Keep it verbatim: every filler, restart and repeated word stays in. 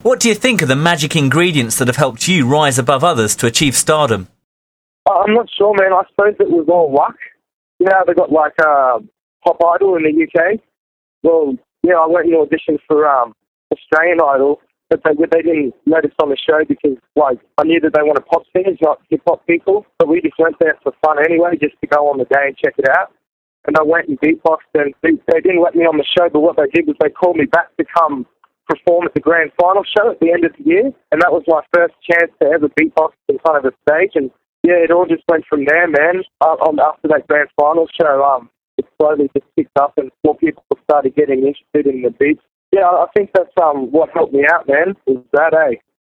What do you think are the magic ingredients that have helped you rise above others to achieve stardom? I'm not sure, man. I suppose it was all luck. You know how they got, like, uh, Pop Idol in the U K? Well, yeah, I went and auditioned for um, Australian Idol, but they, they didn't notice on the show because, like, I knew that they wanted pop singers, not hip-hop people. But we just went there for fun anyway, just to go on the day and check it out. And I went and beatboxed, and they, they didn't let me on the show, but what they did was they called me back to come perform at the grand final show at the end of the year. And that was my first chance to ever beatbox in front of a stage. And, yeah, it all just went from there, man. Uh, on, after that grand final show, um, it slowly just picked up and more people started getting interested in the beats. Yeah, I think that's um what helped me out, man, is that, eh?